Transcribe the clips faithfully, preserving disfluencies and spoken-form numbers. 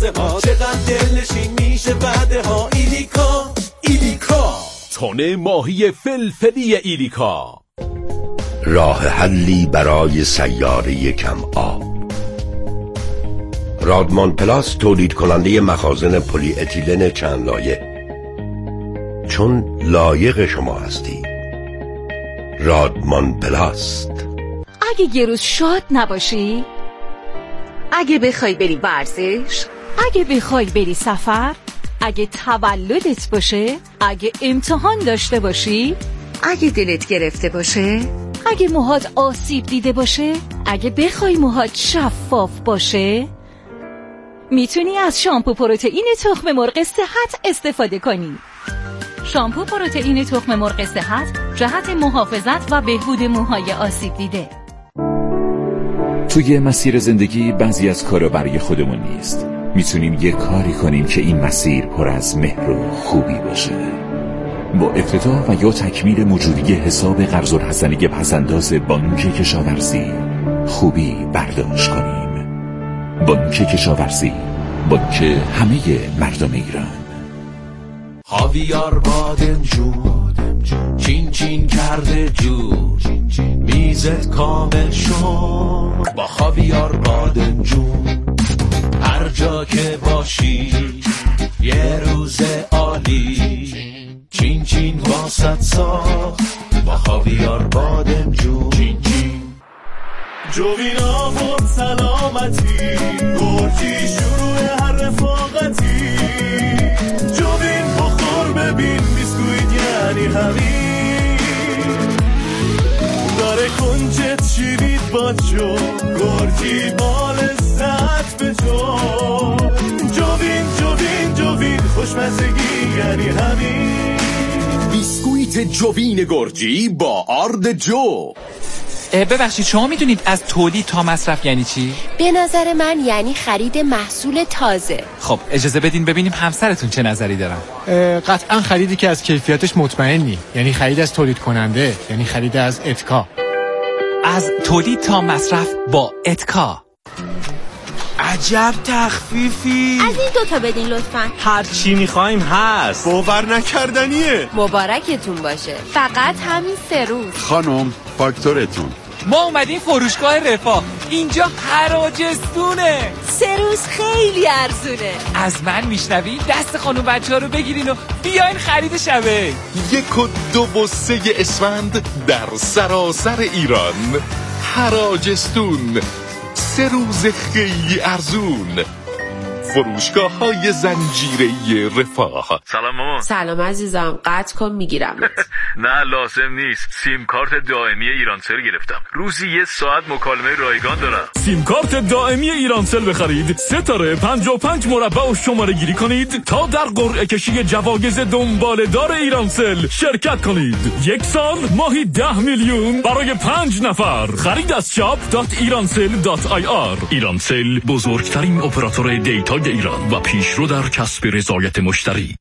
لحظه ها، چقدر دلنشین میشه بعد ها. ایلیکا ایلیکا تن ماهی فلفلی ایلیکا، راه حلی برای سیاره کم آب. رادمان پلاس تولید کننده مخازن پلی اتیلن چند لایه، چون لایق شما هستی. رادمان پلاست. اگه یه روز شاد نباشی، اگه بخوای بری ورزش، اگه بخوای بری سفر، اگه تولدت باشه، اگه امتحان داشته باشی، اگه دلت گرفته باشه، اگه موهات آسیب دیده باشه، اگه بخوای موهات شفاف باشه، میتونی از شامپو پروتئین تخم مرغ صحت استفاده کنی. شامپو پروتئین تخم مرغ صحت جهت محافظت و بهبود موهای آسیب دیده. توی مسیر زندگی بعضی از کارا برای خودمون نیست. میتونیم یه کاری کنیم که این مسیر پر از مهر و خوبی باشه. با افتتاح و یا تکمیل موجودی حساب قرض الحسنی پسنداز بانک کشاورزی خوبی برداشت کنیم. بانک کشاورزی، بانک همه مردم ایران. خاویار بادمجون چین چین کرده جور، میزت کامل شد با خاویار بادمجون. هر جا که باشی یه روز عالی، چین چین واسط ساخت با خاویار بادمجون. چین چین جوینا بود سلامتی، گرچی شروع هر رفاقتی. جوین بخور ببین بیسکویت یعنی همین، داره کنجت شیرید با جو، گرچی با لذت به جو. جوین جوین جوین خوشمزگی یعنی همین. بیسکویت جوین گرجی با آرد جو. ببخشید شما میدونید از تولید تا مصرف یعنی چی؟ به نظر من یعنی خرید محصول تازه. خب اجازه بدین ببینیم همسرتون چه نظری دارن. قطعا خریدی که از کیفیتش مطمئنی، یعنی خرید از تولید کننده، یعنی خرید از اتکا. از تولید تا مصرف با اتکا. عجب تخفیفی. از این دوتا بدین لطفاً. هر چی میخوایم هست. باور نکردنیه. مبارکتون باشه. فقط همین سه روز. خانم فاکتورتون. ما اومدیم فروشگاه رفاه، اینجا حراجستونه. سه روز خیلی ارزونه. از من میشنوی دست خانم بچه ها رو بگیرین و بیاین خرید شبه. یک و دو و سه اسفند در سراسر ایران. حراجستون، سه روز خیلی ارزون. فروشگاه های زنجیره‌ای رفاه. سلام مامان. سلام عزیزم، قطع کن میگیرم. نه لازم نیست، سیم کارت دائمی ایرانسل گرفتم، روزی یه ساعت مکالمه رایگان دارم. سیم کارت دائمی ایرانسل بخرید، ستاره پنجاه و پنج مربع و شماره گیری کنید تا در قرعه کشی جوایز دنباله دار ایرانسل شرکت کنید. یک سال ماهی ده میلیون برای پنج نفر. خرید از شاپ دات ایرانسل دات آی آر. ایرانسل بزرگترین اپراتور دیتا ایران و پیشرو در کسب رضایت مشتری.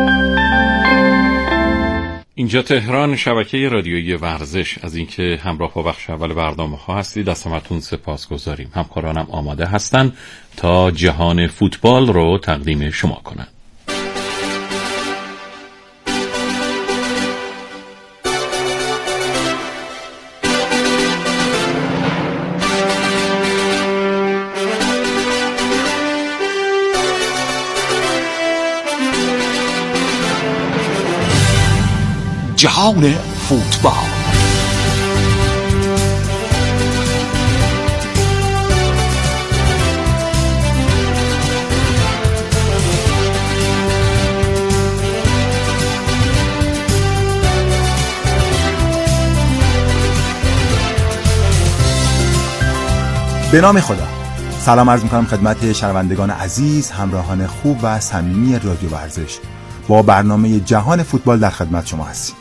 اینجا تهران، شبکه رادیویی ورزش. از اینکه همراه با بخش اول برنامه ها هستید از همتون سپاسگزاریم. همکارانم آماده هستند تا جهان فوتبال رو تقدیم شما کنند. جهان فوتبال. به نام خدا. سلام عرض می‌کنم خدمت شنوندگان عزیز، همراهان خوب و صمیمی رادیو ورزش. با برنامه جهان فوتبال در خدمت شما هستیم.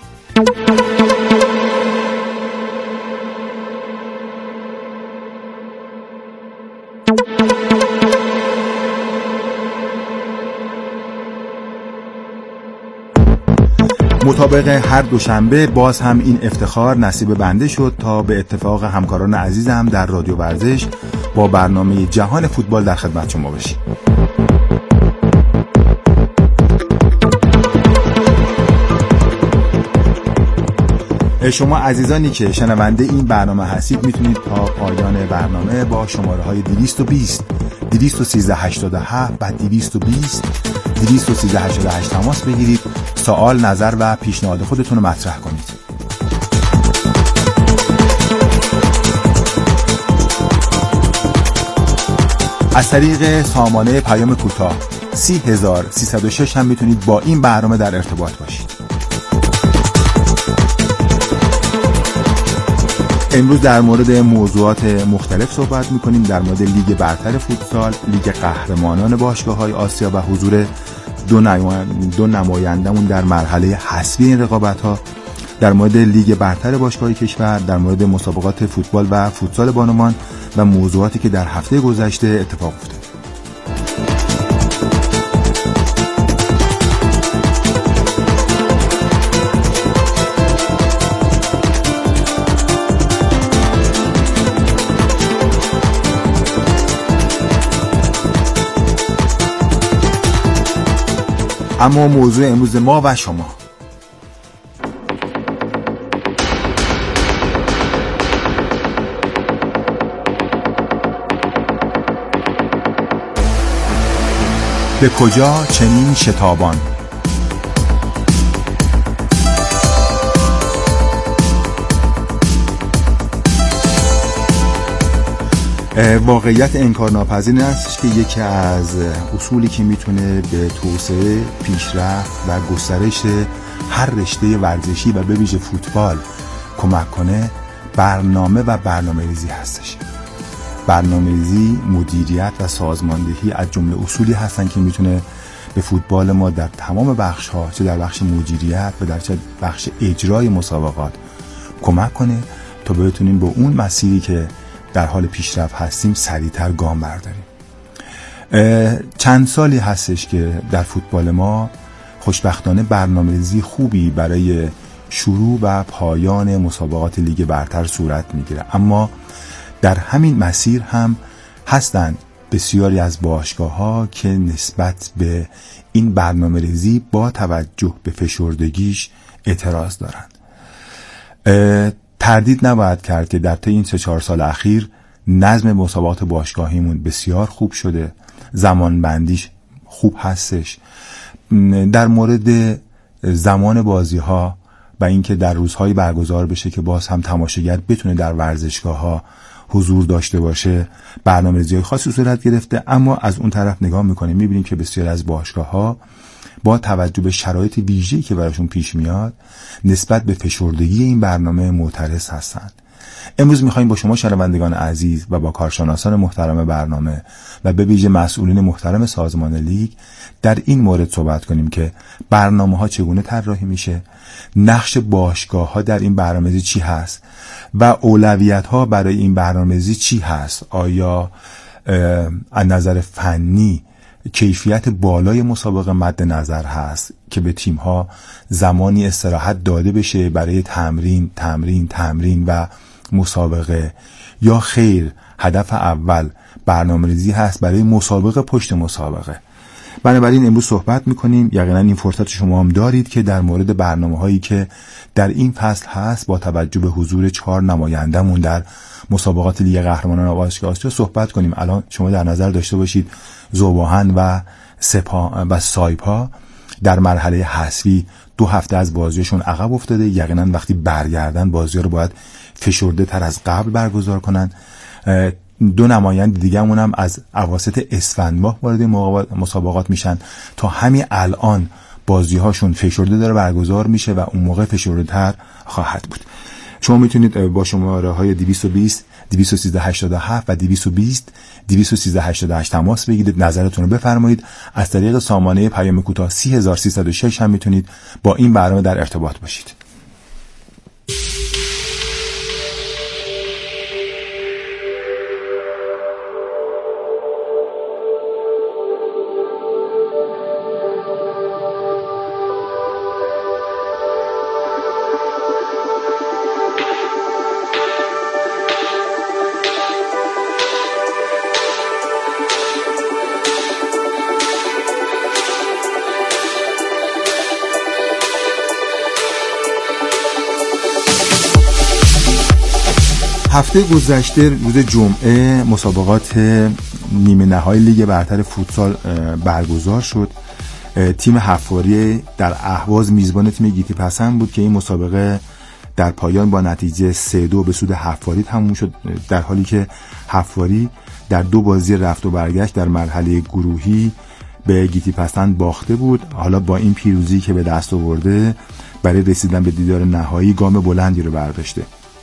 مطابق هر دوشنبه باز هم این افتخار نصیب بنده شد تا به اتفاق همکاران عزیزم در رادیو ورزش با برنامه جهان فوتبال در خدمت شما باشیم. شما عزیزانی که شنونده این برنامه هستید میتونید تا پایان برنامه با شماره های دویست و بیست، دویست و سیزده هشتاد و هفت و دویست و بیست، دویست و سیزده هشتاد و هشت تماس بگیرید، سوال، نظر و پیشنهاد خودتون رو مطرح کنید. از طریق سامانه پیام کوتاه سی هزار سیصد و شش هم میتونید با این برنامه در ارتباط باشید. امروز در مورد موضوعات مختلف صحبت میکنیم. در مورد لیگ برتر فوتسال، لیگ قهرمانان باشگاه‌های آسیا و حضور دو, دو نمایندمون در مرحله حذفی این رقابت‌ها، در مورد لیگ برتر باشگاه‌های کشور، در مورد مسابقات فوتبال و فوتسال بانوان و موضوعاتی که در هفته گذشته اتفاق افتاد. اما موضوع امروز ما و شما به کجا چنین شتابان؟ واقعیت انکارناپذیر است که یکی از اصولی که میتونه به توسعه، پیشرفت و گسترش هر رشته ورزشی و به ویژه فوتبال کمک کنه برنامه و برنامه‌ریزی هستش. برنامه‌ریزی، مدیریت و سازماندهی از جمله اصولی هستن که میتونه به فوتبال ما در تمام بخش‌ها، چه در بخش مدیریت و در چه بخش اجرای مسابقات کمک کنه تا بتونیم با اون مسیری که در حال پیشرفت هستیم سریعتر گام برداریم. چند سالی هستش که در فوتبال ما خوشبختانه برنامه‌ریزی خوبی برای شروع و پایان مسابقات لیگ برتر صورت میگیره، اما در همین مسیر هم هستند بسیاری از باشگاه‌ها که نسبت به این برنامه‌ریزی با توجه به فشردگیش اعتراض دارند. تردید نباید کرد که در طی این سه چهار سال اخیر نظم مسابقات باشگاهیمون بسیار خوب شده، زمان بندیش خوب هستش. در مورد زمان بازی ها و اینکه در روزهای برگزار بشه که باز هم تماشاگر بتونه در ورزشگاه ها حضور داشته باشه، برنامه‌ریزی‌های خاصی صورت گرفته. اما از اون طرف نگاه میکنیم میبینیم که بسیار از باشگاه ها با توجه به شرایط ویژه‌ای که براشون پیش میاد نسبت به فشردگی این برنامه معترض هستند. امروز میخوایم با شما شنوندگان عزیز و با کارشناسان محترم برنامه و به ویژه مسئولین محترم سازمان لیگ در این مورد صحبت کنیم که برنامه‌ها چگونه طراحی میشه، نقش باشگاه‌ها در این برنامه‌ریزی چی هست و اولویت‌ها برای این برنامه‌ریزی چی هست. آیا از نظر فنی کیفیت بالای مسابقه مد نظر هست که به تیم‌ها زمانی استراحت داده بشه برای تمرین تمرین تمرین و مسابقه، یا خیر هدف اول برنامه‌ریزی هست برای مسابقه پشت مسابقه؟ بنابراین امروز صحبت میکنیم، یقینا این فرصت شما هم دارید که در مورد برنامه‌هایی که در این فصل هست با توجه به حضور چهار نمایندمون در مسابقات لیگ قهرمانان باشگاه آسیا صحبت کنیم. الان شما در نظر داشته باشید ذوب‌آهن و سپاه و سایپا در مرحله حذفی دو هفته از بازیشون عقب افتاده. یقینا وقتی برگردن بازی رو باید فشرده تر از قبل برگزار کنن. دو نمایند دیگه‌مون هم از اواسط اسفند ماه وارد مسابقات میشن. تا همین الان بازی‌هاشون فشرده داره برگزار میشه و اون موقع فشرده تر خواهد بود. شما میتونید با شماره های دویست و بیست، دویست و سیزده هشتاد و هفت و دویست و بیست، دویست و سیزده هشتاد و هشت تماس بگیرید، نظرتون رو بفرمایید. از طریق سامانه پیام کوتاه سی هزار سیصد و شش هم میتونید با این برنامه در ارتباط باشید. هفته گذشته روز جمعه مسابقات نیمه نهایی لیگ برتر فوتسال برگزار شد. تیم حفاری در اهواز میزبان تیم گیتی پسند بود که این مسابقه در پایان با نتیجه سه دو به سود حفاری تموم شد، در حالی که حفاری در دو بازی رفت و برگشت در مرحله گروهی به گیتی پسند باخته بود. حالا با این پیروزی که به دست آورده برای رسیدن به دیدار نهایی گام بلندی رو برداشته.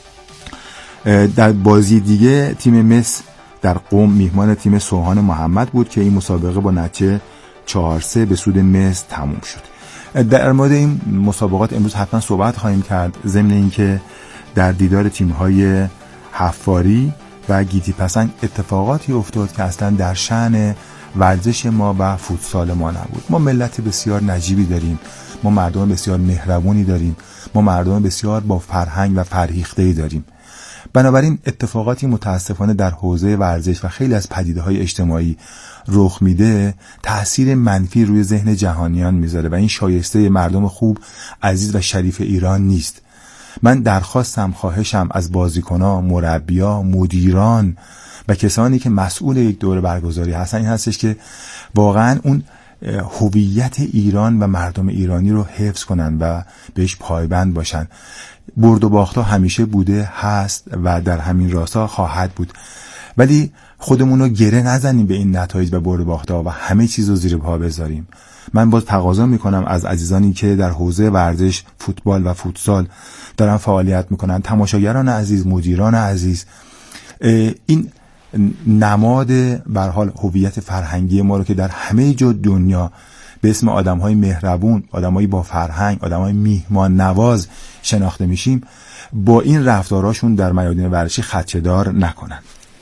در بازی دیگه تیم مس در قم میهمان تیم سوهان محمد بود که این مسابقه با نتیجه چهار سه به سود مس تموم شد. در مورد این مسابقات امروز حتما صحبت خواهیم کرد، ضمن اینکه در دیدار تیم‌های حفاری و گیتی پسند اتفاقاتی افتاد که اصلا در شأن ورزش ما و فوتسال ما نبود. ما ملت بسیار نجیبی داریم، ما مردم بسیار مهربونی داریم، ما مردم بسیار با فرهنگ و فرهیخته‌ای داریم. بنابراین اتفاقاتی متاسفانه در حوزه ورزش و خیلی از پدیده‌های اجتماعی رخ میده، تأثیر منفی روی ذهن جهانیان میذاره و این شایسته مردم خوب، عزیز و شریف ایران نیست. من درخواستم، خواهشم از بازیکن‌ها، مربی‌ها، مدیران و کسانی که مسئول یک دوره برگزاری هستن این هستش که واقعا اون هویت ایران و مردم ایرانی رو حفظ کنن و بهش پایبند باشن. برد و باخت‌ها همیشه بوده، هست و در همین راستا خواهد بود، ولی خودمون رو گره نزنیم به این نتایج و برد و باخت‌ها و همه چیز رو زیر پا بذاریم. من باز تقاضا میکنم از عزیزانی که در حوزه ورزش، فوتبال و فوتسال دارن فعالیت میکنن، تماشاگران عزیز، مدیران عزیز، این نماد به هر حال هویت فرهنگی ما رو که در همه جا دنیا به اسم آدم‌های مهربون، آدم‌های با فرهنگ، آدم‌های میهمان نواز شناخته میشیم، با این رفتاراشون در میادین ورزشی خدشه‌دار نکنن.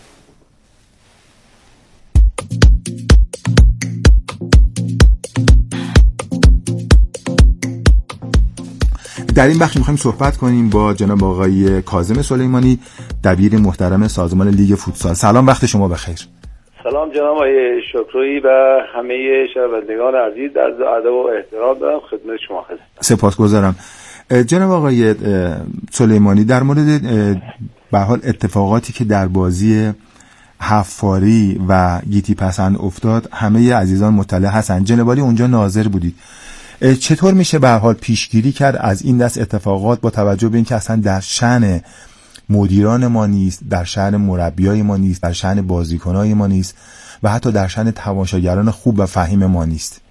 در این بخش می‌خوایم صحبت کنیم با جناب آقای کاظم سلیمانی، دبیر محترم سازمان لیگ فوتسال. سلام، وقت شما بخیر. سلام جناب آقای شکرویی و همه شنوندگان عزیز، در ادب و احترام دارم خدمت شما هستم. سپاسگزارم. جناب آقای سلیمانی، در مورد به هر حال اتفاقاتی که در بازی حفاری و گیتی پسند افتاد همه عزیزان مطلع هستند. جناب عالی اونجا ناظر بودید. چطور میشه به هر حال پیشگیری کرد از این دست اتفاقات با توجه به اینکه اصلا در شأن مدیران ما نیست، در شأن مربیای ما نیست، در شأن بازیکنای ما نیست و حتی در شأن تماشاگران خوب و فهیم ما نیست؟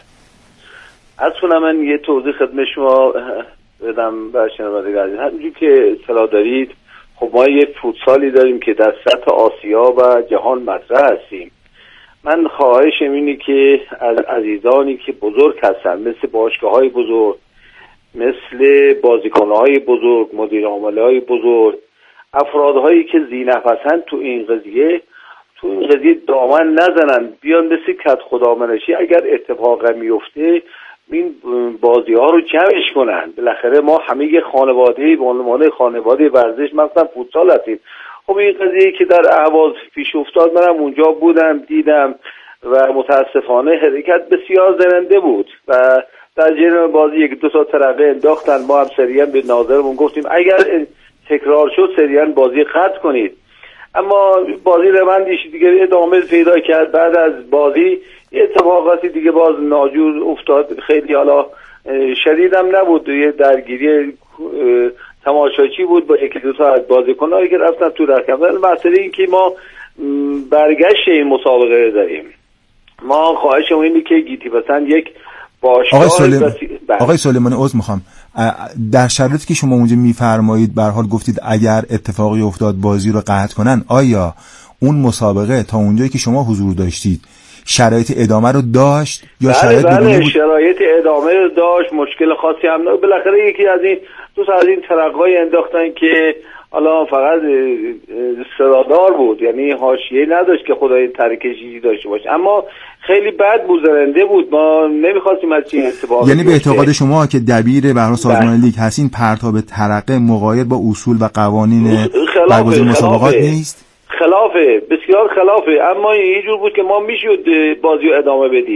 از کنم من یه توضیح خدمت شما بدم به شنوندگان عزیز. همونجوری که اطلاع دارید خب ما یه فوتسالی داریم که در سطح آسیا و جهان مطرح هستیم. من خواهشم اینه که از عزیزانی که بزرگ هستن، مثل باشگاه‌های بزرگ، مثل بازیکن‌های بزرگ، مدیر عامل‌های بزرگ، افرادهایی که ذی‌نفسن تو این قضیه تو این قضیه دامن نزنن، بیان مثل کت خدامنشی اگر اتفاق میفته این بازی‌ها رو جمعش کنن. بالاخره ما همه یه خانواده‌ای به عنوان خانواده ورزش مثلا فوتسال هستیم. خب این قضیه که در اهواز پیش افتاد منم اونجا بودم، دیدم و متاسفانه حرکت بسیار زننده بود و در جریان بازی یک دو تا ترقه انداختن. ما هم سریعا به ناظرمون گفتیم اگر تکرار شد سریعا بازی قطع کنید، اما بازی روندش دیگه ادامه پیدا کرد. بعد از بازی اتفاقاتی دیگه باز ناجور افتاد، خیلی حالا شدیدم نبود، یه درگیری تماشاچی بود با یکی دو تا از بازیکنایی که رفتن تو رکاب. مسئله این که ما برگشت این مسابقه داریم. ما خواهشمون اینه که گیتی پسند یک باشگاه آقای سلیم... بسی... آقای سلیمانی عذر میخوام، در شرایطی که شما اونجا میفرمایید به هر حال گفتید اگر اتفاقی افتاد بازی رو قطع کنن، آیا اون مسابقه تا اونجایی که شما حضور داشتید شرایط ادامه رو داشت یا بله شرایط بله بود؟ شرایط ادامه رو داشت، مشکل خاصی هم نه. بالاخره یکی از این دو تا از این ترقای انداختن که حالا فقط صدادار بود، یعنی حاشیه نداشت که خدای ترکشی داشته باشه، اما خیلی بد بود، زرنده بود. ما نمیخواستیم از چین اتفاقی یعنی به اعتقاد شما که دبیر به هر حال سازمان لیگ هستین پرتاب ترقه مغایر با اصول و قوانین برگزاری مسابقات نیست؟ خلافه، بسیار خلافه، اما یه جور بود که ما میشد بازی رو ادامه بدیم.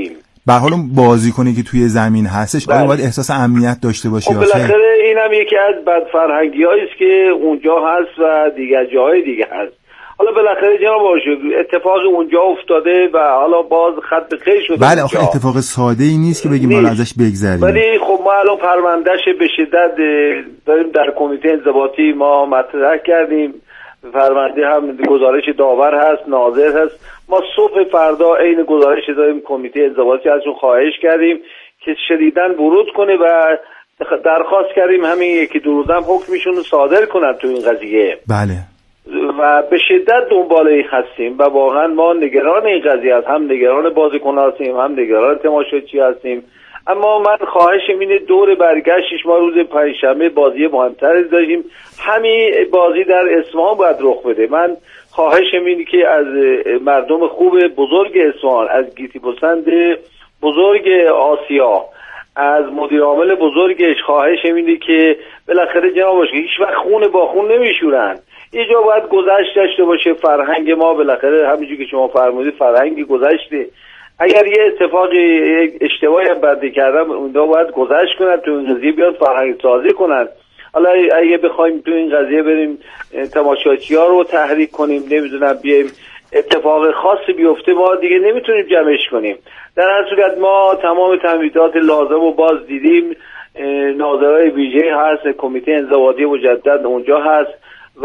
به هر حال بازیکنی که توی زمین هستش آیا باید احساس امنیت داشته باشه یا بالاخره اینم یکی از بدفرهنگی‌هایی است که اونجا هست و دیگر جاهای دیگه هست. حالا بالاخره جناب آقای اتفاق اونجا افتاده و حالا باز خط خیر شده. بله آخه اتفاق ساده ای نیست که بگیم حالا ازش بگذریم. ولی خب ما الان پروندهش به شدت داریم در کمیته انضباطی ما مطرح کردیم. پرونده هم گزارش داور هست، ناظر هست. ما صبح فردا عین گزارش داریم کمیته انضباطی ازشون خواهش کردیم که شدیداً ورود کنه و درخواست کردیم همین یکی دو روز هم حکمشون رو صادر کنن تو این قضیه. بله. و به شدت دنبال این هستیم و واقعا ما نگران این قضیه هست، هم نگران بازیکن هستیم هم نگران تماشاچی هستیم. اما من خواهشم اینه دور برگشتش ما روز پنجشنبه بازی مهمتر داشتیم، همین بازی در اصفهان باید رخ بده. من خواهشم اینه که از مردم خوب بزرگ اصفهان، از گیتی پسند بزرگ آسیا، از مدیر عامل بزرگش خواهشم اینه که بالاخره جناب باشه هیچ وقت خون با خون نمیشورن. یه جا باید گذشت داشته باشه. فرهنگ ما بالاخره همینجوری که شما فرمودید فرهنگی گذشته. اگر یه اتفاقی اشتباهی هم بنده کردم اونجا باید گذشت کنن، تو این قضیه بیاد فرهنگ سازی کنن. حالا اگه بخوایم تو این قضیه بریم تماشاچی‌ها رو تحریک کنیم، نمیدونم بیایم اتفاق خاصی بیفته، ما دیگه نمیتونیم جمعش کنیم. در هر صورت ما تمام تمهیدات لازم رو باز دیدیم. ناظرای ویژه هست، کمیته انضباطی مجدد اونجا هست و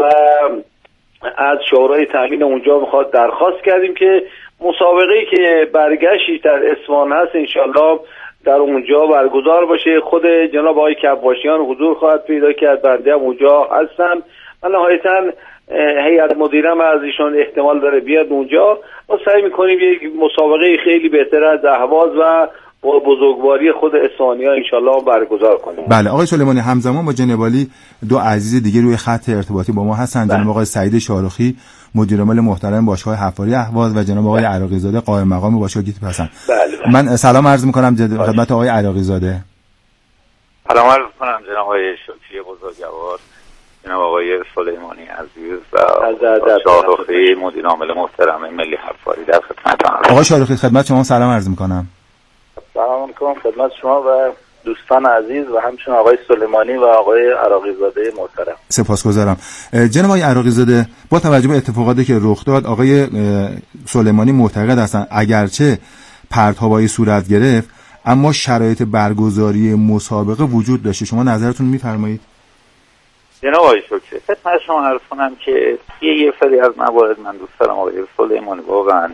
از شورای تامین اونجا میخواد درخواست کردیم که مسابقه‌ای که برگشتی در اصفهان هست انشالله در اونجا برگزار باشه. خود جناب آقای کباشیان حضور خواهد پیدا کرد، بنده هم اونجا هستم. من نهایتاً هیئت مدیرم از ایشون احتمال داره بیاد اونجا. ما سعی میکنیم یک مسابقه خیلی بهتر از اهواز و با بزرگواری خود اصفهانی‌ها انشالله برگزار کنیم. بله آقای سلیمانی، همزمان با جناب عالی دو عزیز دیگه روی خط ارتباطی با ما هستن. جناب آقای سعید شاروخی مدیر عامل محترم باشگاه حفاری اهواز و جناب آقای عراقی زاده قائم مقام باشگاه گیتی پسند. بله. من سلام عرض می‌کنم خدمت آقای عراقی زاده. سلام عرض می‌کنم جناب آقای شکری بزرگوار، جناب آقای سلیمانی عزیز و شاروخی مدیر عامل محترم ملی حفاری در خدمتتون. آقای شاروخی خدمت شما سلام عرض می‌کنم. سلام میکنم خدمت شما و دوستان عزیز و همچنین آقای سلیمانی و آقای عراقی زاده محترم. سپاسگزارم. جناب آقای عراقی زاده، با توجه به اتفاقاتی که رخ داد آقای سلیمانی معتقد هستند اگرچه پرتابایی صورت گرفت اما شرایط برگزاری مسابقه وجود داشته. شما نظرتون میفرمایید؟ جناب آقای شکری خدمت شما عرض کنم که یه سری از موارد من دوست دارم آقای سلیمانی واقعا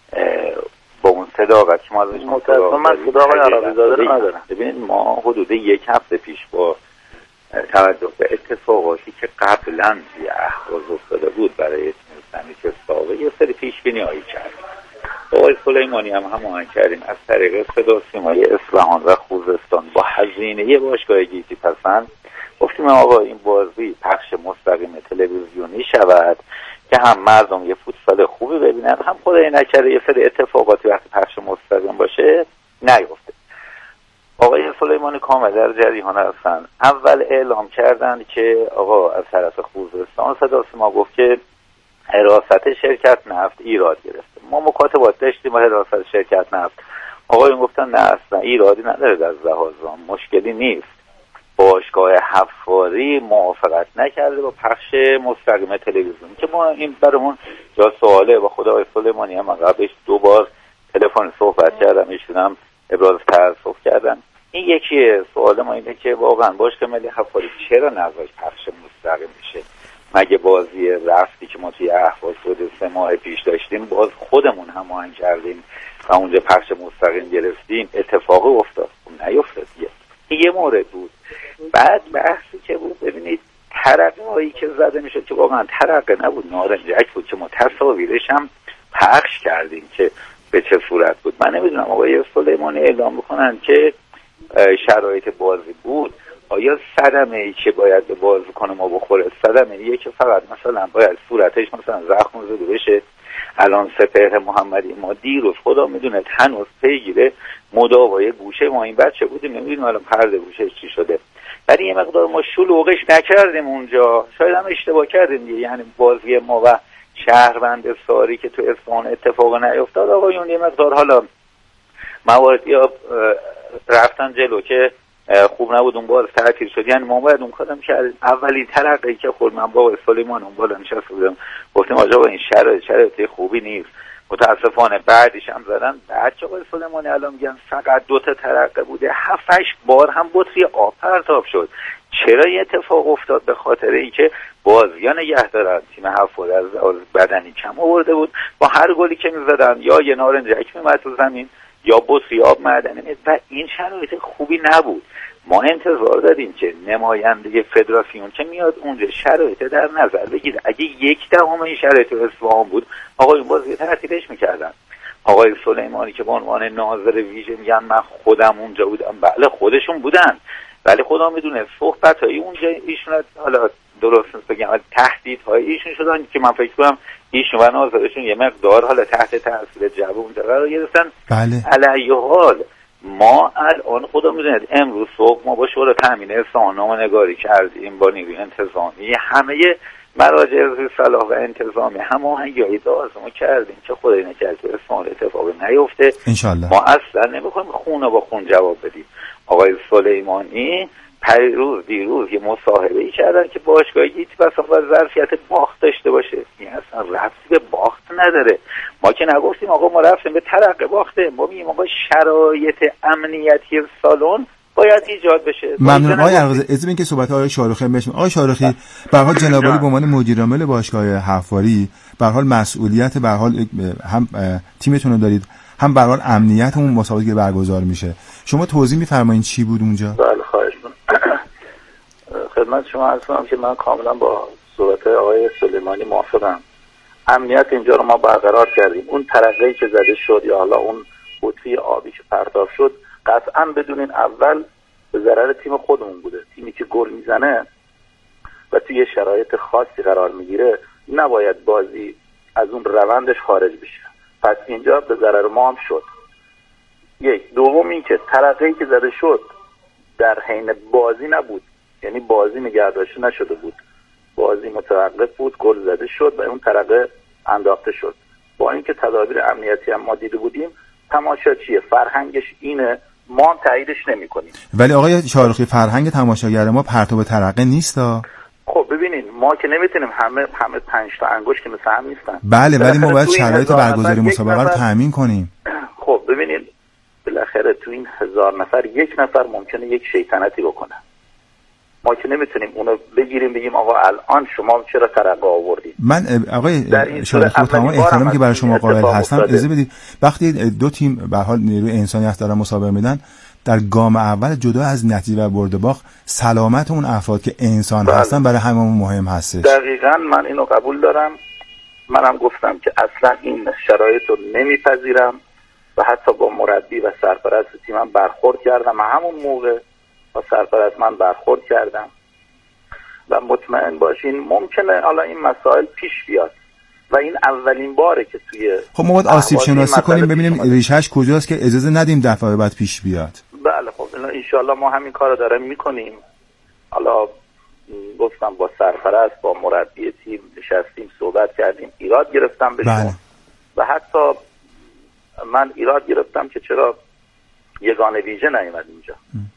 با اون صداقت که ما ازش متاسفم من صدا آقای عراقی زاده رو ندارم. ببینید ما حدود یک هفته پیش با توجه به اتفاقاتی که قبلا توی اهواز افتاده بود برای تیم‌زنی که ساقه یه سری پیش‌بینی هایی کردیم. با آقای سلیمانی هم هماهنگ کردیم از طریق صدا سیمای اصفهان و خوزستان با هزینه باشگاه گیتی پسند گفتیم آقا این بازی پخش مستقیم تلویزیونی شود که هم مردم یه فوتبال خوبی ببینن، هم خدای نکرده یه سری اتفاقاتی وقتی پخش مستقیم باشه نیفته. آقای سلیمانی کامل در جریان هستن. اول اعلام کردن که آقا از طرف خوزستان صدا سیما گفت که حراست شرکت نفت ایراد گرفته. ما مکاتبات داشتیم با حراست شرکت نفت. آقایون گفتن نه اصلا ایرادی نداره، در لحاظ مشکلی نیست. باشگاه حفاری موافقت نکرده با پخش مستقیم تلویزیون که ما این برامون جا سواله. با خدا آقای سلیمانی هم قبلش دو بار تلفن صحبت کردم، ایشون هم ابراز تأسف کردن. این یکی سوال ما اینه که واقعا باشگاه ملی حفاری چرا نذاش پخش مستقیم میشه؟ مگه بازی رفتی که ما توی اهواز حدود سه ماه پیش داشتیم باز خودمون هماهنگ کردیم و اونجا پخش مستقیم گرفتیم اتفاقی افتاد؟ نیفتاد. دیگه یه مورد بود. بعد بحثی که بود ببینید ترقه هایی که زده میشد که واقعا ترقه نبود، نارنجک بود که ما تصاویرش هم پخش کردیم که به چه صورت بود. من نمیدونم آقای سلیمانی اعلام بکنن که شرایط بازی بود، آیا صدمه ای که باید به بازیکن ما بخوره صدمه ایه که فقط مثلا باید صورتش مثلا زخم زده بشه؟ الان سپهر محمدی ما دیروز خدا میدونه هنوز پیگیره مداوای گوشه ما این بچه بودیم، نمیدونم الان پرده گوشش چی شده. ولی یه مقدار ما شلوغش نکردیم اونجا، شاید هم اشتباه کردیم دیگه. یعنی بازی ما و شهروند ساری که تو اصفهان اتفاق نیفتاد آقایون یه مقدار حالا مواردی رفتن جلو که خوب نبود، اون بار تعطیل شد. یعنی ما باید اون کارم کردیم. اولین ترقی که خود من با سلیمان اون بالا نشسته بودم گفتیم آجا با این شرایط شرایط خوبی نیست. متاسفانه بعدش هم زدن. بعد که آقای سلیمانی الان میگن فقط دو تا ترقه بوده، هفتش بار هم بطری آب پرتاب شد. چرا این اتفاق افتاد؟ به خاطر اینکه بازیان نگه دارن. تیم هفت از بدنی کم آورده بود، با هر گلی که میزدن یا یه نارنجک میمد تو زمین یا بطری آب معدنی میاد و این شرایط خوبی نبود. ما انتظار داریم که نماینده فدراسیون که میاد اونجا شرایط در نظر بگیره. اگه یک دهم این شرایط اصفهان بود آقای اون بازی تعطیلش میکردن. آقای سلیمانی که به عنوان ناظر ویژه میگن من خودم اونجا بودم، بله خودشون بودن، ولی خدا میدونه صحبت‌های اونجا ایشون حالا درست نیست بگم تهدیدهای ایشون شدن که من فکر کنم ایشون و ناظرشون یه مقدار حالا تحت تاثیر جو اونجا قرار گرفتن. بله. علی حال ما الان خدا میدونه امروز صبح ما با شورای تامین اصفهان نگاری کردیم با نیروی انتظامی، همه مراجع صلاح و انتظامی هماهنگی لازم کردیم که خدای نکرده تو اصفهان اتفاقی نیفته. انشالله. ما اصلا نمیخوایم خونه با خون جواب بدیم. آقای سلیمانی پیروز دیروز یه مصاحبه‌ای کردن که باشگاهی هیچ بسا و ظرفیت باخت داشته باشه. این اصلا ربطی به باخت نداره. ما که نگفتیم آقا ما رفتیم به ترقه باخته، ما میگیم آقا شرایط امنیتی سالن باید ایجاد بشه. ممنون آقای ارغزی. اجازه بدین که صحبت آقای شارخی بشم. آقای شارخی به هر حال جناب عالی به عنوان مدیر عامل باشگاه حفاری به هر حال مسئولیت به هر حال هم تیمتون رو دارید، هم به هر حال امنیت اون مسابقه که برگزار میشه. شما توضیح می‌فرمایید چی بود اونجا؟ بله خواهش می‌کنم. خدمت شما عرض کنم که من کاملا با صحبت آقای سلیمانی موافقم. امنیت اینجا رو ما برقرار کردیم. اون ترقه‌ای که زده شد یا حالا اون بطری آبی که پرتاب شد قطعاً بدونین اول به ضرر تیم خودمون بوده. تیمی که گل میزنه و توی شرایط خاصی قرار میگیره نباید بازی از اون روندش خارج بشه. پس اینجا به ضرر ما هم شد. یک. دوم این که ترقه‌ای که زده شد در حین بازی نبود، یعنی بازی نگهداشته نشده بود، بازی متوقف بود، گل زده شد و اون ترقه انداخته شد. با اینکه تدابیر امنیتی هم ما دیده بودیم، تماشاچیه فرهنگش اینه، ما هم تاییدش نمی‌کنیم. ولی آقای شارخی فرهنگ تماشاگر ما پرتاب ترقه نیستا. خب ببینید ما که نمیتونیم همه همه پنج تا انگشت که مثل هم نیستن. بله ولی ما باید شرایط برگزاری مسابقه رو تامین کنیم. خب ببینید بالاخره تو این هزار نفر یک نفر ممکنه یک شیطنتی بکنه. ما که نمیتونیم اونو بگیریم بگیم آقا الان شما چرا ترقه آوردید. من آقای شارخی با تمام احترامی که برای شما قائل هستم اجازه بدید وقتی دو تیم به حال نیروی انسانی هست دارن مسابقه میدن، در گام اول جدا از نتیجه و برد باخت سلامت اون افراد که انسان بله. هستن برای هممون مهم هستش. دقیقاً من اینو قبول دارم. منم گفتم که اصلا این شرایط رو نمیپذیرم و حتی با مربی و سرپرست تیمم برخورد کردم. همون موقع با سرپرست من برخورد کردم و مطمئن باشین ممکنه حالا این مسائل پیش بیاد و این اولین باره که توی خب ما باید آسیب شناسی کنیم ببینیم ریشهش کجاست که اجازه ندیم دفعه بعد پیش بیاد. بله خب انشالله ما همین کار رو داریم میکنیم. حالا گفتم با سرپرست با مربی تیم نشستیم صحبت کردیم، ایراد گرفتم به شما و حتی من ایراد گرفتم که چرا یگانه ویژه نیومد اینجا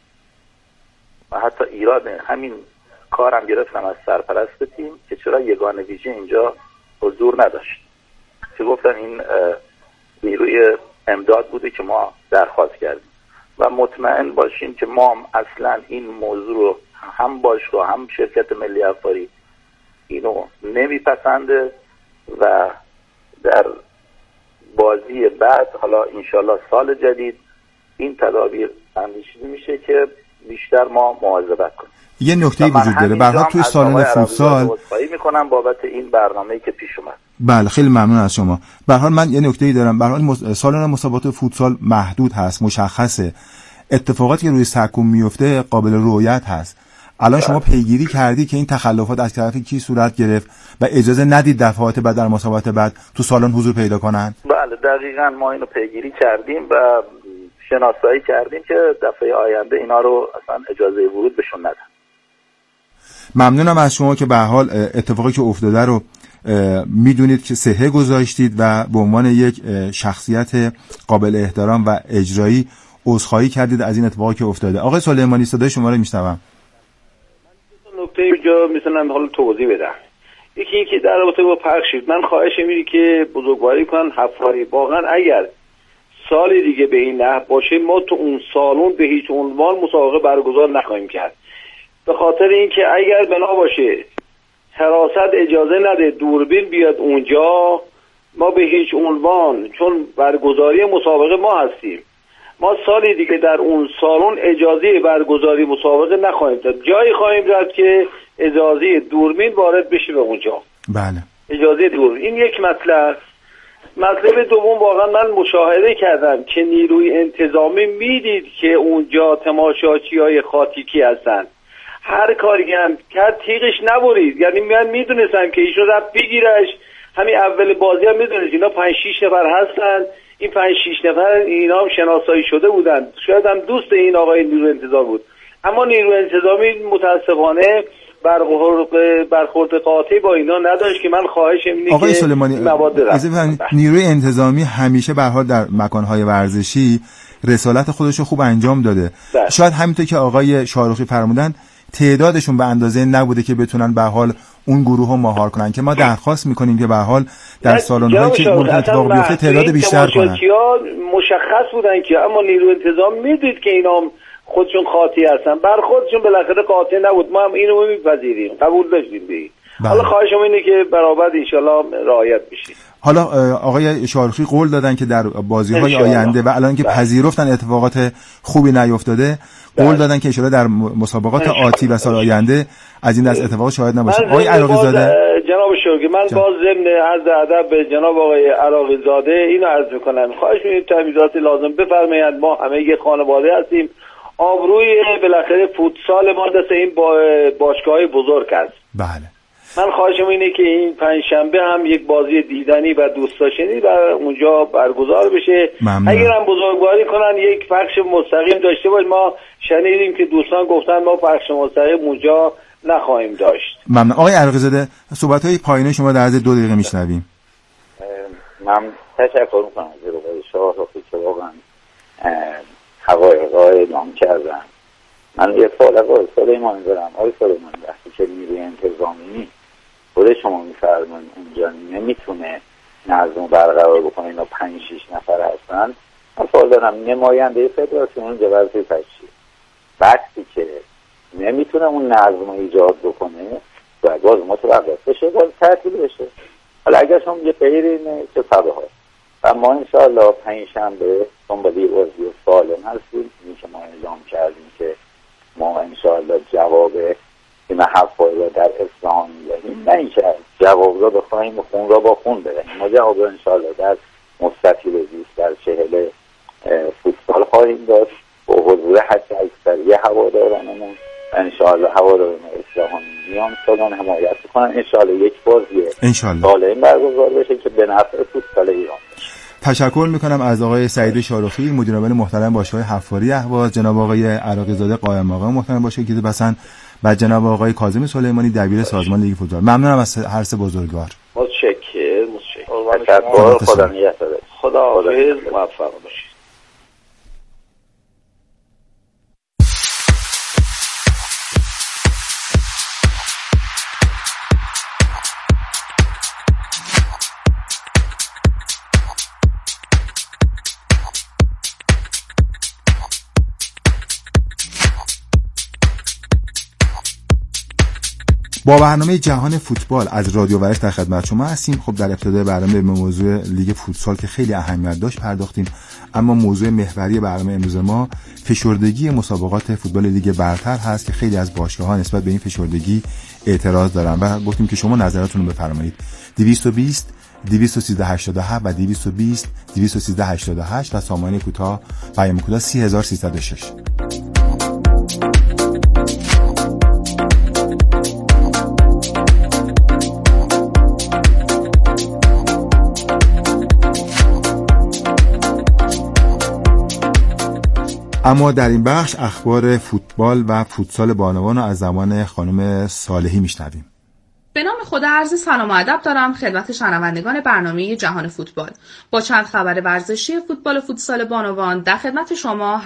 و حتی ایراد همین کارم گرفتم از سرپرست تیم که چرا یگانه ویژه اینجا حضور نداشت، که گفتن این نیروی امداد بوده که ما درخواست کردیم و مطمئن باشین که ما اصلا این موضوع رو هم باشگاه هم شرکت ملی حفاری اینو نمیپسنده و در بازی بعد حالا انشالله سال جدید این تدابیر اندیشیده میشه که بیشتر ما مواظبت کنیم. یه نکته وجود داره به هر حال توی سالن فوتسال عذرخواهی میکنم بابت این برنامه‌ای که پیش اومد. بله خیلی ممنون از شما. به هر حال من یه نکته‌ای دارم. به هر حال مس... سالن مسابقات فوتسال محدود هست، مشخصه. اتفاقاتی که روی سکوم میفته قابل رؤیت هست. الان شما پیگیری کردی که این تخلفات از طرف کی صورت گرفت و اجازه ندید دفعات بعد در مسابقات بعد تو سالن حضور پیدا کنن؟ بله دقیقاً ما اینو پیگیری کردیم و شناسایی کردیم که دفعه آینده اینا رو اصلا اجازه ورود بهشون ندن. ممنونم از شما که به هر حال اتفاقی که افتاده رو میدونید که صحه گذاشتید و به عنوان یک شخصیت قابل احترام و اجرایی عذرخواهی کردید از این اتفاقی که افتاده. آقای سلیمانی صدای شما رو میشنوم. نکته اینجا میتونم حالا توضیح بدم. یکی این که در رابطه با پخشید، من خواهش می‌کنم که بزرگواری کنن حفاری. واقعا اگر سال دیگه به این نحو باشه ما تو اون سالن به هیچ عنوان مسابقه برگزار نخواهیم کرد، به خاطر اینکه اگر بنا باشه حراست اجازه نده دوربین بیاد اونجا، ما به هیچ عنوان، چون برگزاری مسابقه ما هستیم، ما سالی دیگه در اون سالن اجازه برگزاری مسابقه نخواهیم داد. جایی خواهیم داد که اجازه دوربین وارد بشه به اونجا. بله. اجازه دوربین. این یک مطلب. مطلب دوم، واقعا من مشاهده کردم که نیروی انتظامی میدید که اونجا تماشاچی‌های خاطیکی هستن. هر کاری هم کرد تیغش نبرید. یعنی من میدونستم که ایشون رفت بگیرش. همین اول بازی هم میدونید اینا پنج شیش نفر هستن. این پنج شیش نفر اینا هم شناسایی شده بودن. شاید هم دوست این آقای نیروی انتظامی بود. اما نیروی انتظامی متاسفانه برخورد برخورد قاطعی با اینا نداشت که من خواهشم اینه آقای که سلیمانی نیروی انتظامی همیشه به هر حال در مکان‌های ورزشی رسالت خودش رو خوب انجام داده. بله. شاید همینطور که آقای شاروخی فرمودن تعدادشون به اندازه نبوده که بتونن به حال اون گروه رو مهار کنن که ما درخواست میکنیم که به حال در سالن‌هایی که ممکن اتفاق بیفته تعداد بیشتر کنن. مشخص بودن که اما نیروی انتظام میدید که اینا خودشون قاطی هستن، برخوردشون بالاخره قاطی نبود، ما هم اینو میپذیریم، قبول داشتیم بگیم. حالا خواهشم اینه که برابر انشالله رعایت بشه. حالا آقای شاروخی قول دادن که در بازی‌های آینده و الان که پذیرفتن اتفاقات خوبی نیفتاده، قول دادن که انشالله در مسابقات آتی و سال آینده از این دست اتفاقات شاهد نباشه. آقای عراقی زاده، جناب شوقی، من جان. باز ضمن عرض ادب به جناب آقای عراقی زاده اینو عرض می‌کنم، خواهش می‌کنم تجهیزات لازم بفرمایید. ما همه یک خانواده هستیم، آبروی بالاخره فوتسال ما دست این با باشگاه‌های بزرگ است. بله. من خواهشم اینه که این پنجشنبه هم یک بازی دیدنی و دوست داشتنی و اونجا برگزار بشه. اگر هم بزرگواری کنن یک پخش مستقیم داشته باش. ما شنیدیم که دوستان گفتن ما پخش مستقیم اونجا نخواهیم داشت. ممنون. آقای عراقی زاده، صحبت‌های پایانی شما در عرض دو دقیقه میشنویم. من تشکر می‌کنم از آقای شاروخی که واقعا حقایق را اعلام کردن. من یه سوال آقای سلیمانی دارم. آقای سلیمانی، وقتی که نیروی انتظامی خود شما می‌فرمایید اونجا نمیتونه نظم برقرار بکنه، اینا پنج شیش نفر هستن، من سوال دارم نماینده فدراسیون اونجا وزیر چیه؟ وقتی که نمیتونه اون نظم رو ایجاد بکنه و باز متوقف بشه، باز تعطیل بشه. حالا اگر شما یه غیر اینه چه سبه ها و ما انشاءالله پنج شنبه دنبالی بازی سالم هستیم. این که ما اعلام کردیم که ما انشاءالله جواب این حرفای را در اصفهان می‌دهیم، نه اینکه جواب را بخواهیم و خون را با خون بدهیم. ما جواب را انشاءالله در مستطیل زیست در چهل فوتبال خواهیم داشت با حضور حتی اکثری هوادارانمون. انشاءالله هواداران اصفهان میان سالن حمایت کنن، انشاءالله یک بازی سالم برگزار بشه که به نفع فوتبال ایران. تشکر میکنم از آقای سعید شاروخی، مدیر عامل محترم باشگاه حفاری اهواز، جناب آقای عراقی زاده قائم مقام محترم باشگاه گیزه بسن و جناب آقای کاظم سلیمانی دبیر سازمان لیگ فوتبال. ممنونم از هر سه بزرگوار. متشکرم. متشکرم. خدا نگهدار. خدا حافظ، موفق باشید. با برنامه جهان فوتبال از رادیو ورش در خدمت شما هستیم. خب در ابتدای برنامه به موضوع لیگ فوتسال که خیلی اهمیت داشت پرداختیم، اما موضوع محوری برنامه امروز ما فشردگی مسابقات فوتبال لیگ برتر هست که خیلی از باشگاه‌ها نسبت به این فشردگی اعتراض دارن و گفتیم که شما نظراتتون رو بفرمایید. دویست و بیست دویست و سیزده هشتاد و هفت و دویست و بیست دویست و سیزده هشتاد و هشت و سامانه کوتاه پیام کوتاه سی هزار و سیصد و شش. اما در این بخش اخبار فوتبال و فوتسال بانوان رو از زمان خانم صالحی میشنویم. به نام خدا عرض سلام و ادب دارم خدمت شنوندگان برنامه جهان فوتبال. با چند خبر ورزشی فوتبال فوتسال بانوان در خدمت شما